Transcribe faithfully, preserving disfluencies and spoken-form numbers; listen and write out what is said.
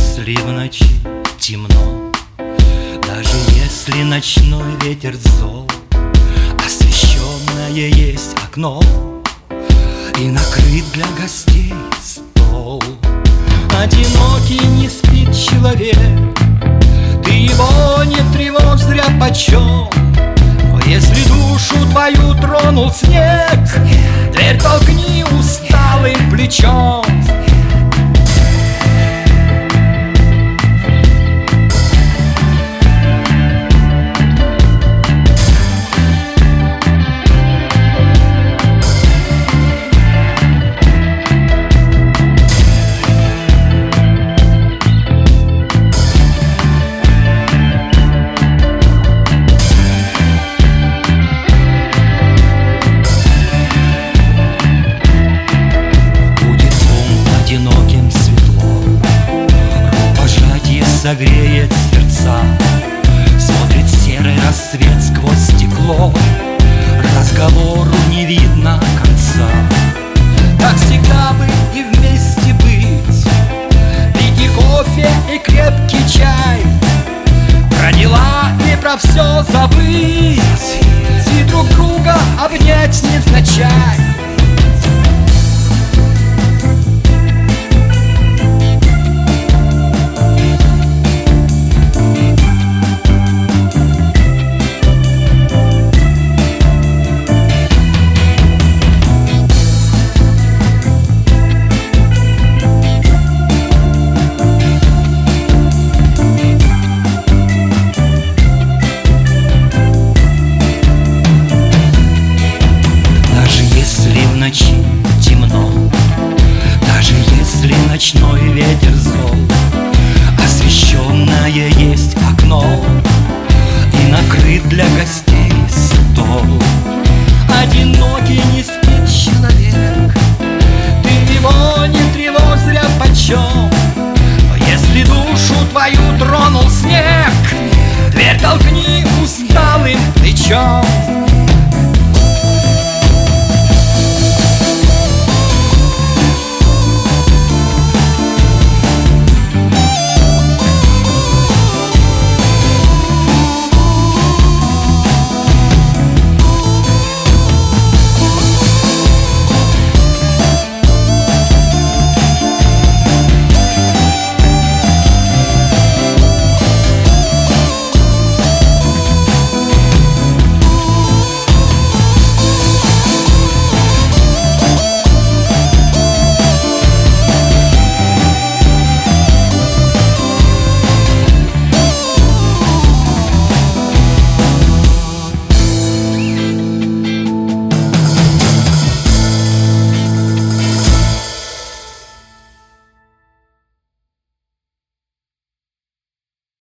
если в ночи темно, даже если ночной ветер зол, освещенное есть окно и накрыт для гостей стол. Одинокий не спит человек, ты его не тревожь зря почем. Но если душу твою тронул снег, дверь толкни усталым плечом. Согреет сердца, смотрит серый рассвет сквозь стекло, разговору не видно конца. Так всегда бы и вместе быть, пить и кофе, и крепкий чай, про дела и про все забыть, и друг друга обнять невзначай. В ночи темно, даже если ночной ветер зол, освещенное есть окно и накрыт для гостей стол. Одинокий не спит человек, ты его не тревожь зря почем. Но если душу твою тронул снег, дверь толкни усталым плечом.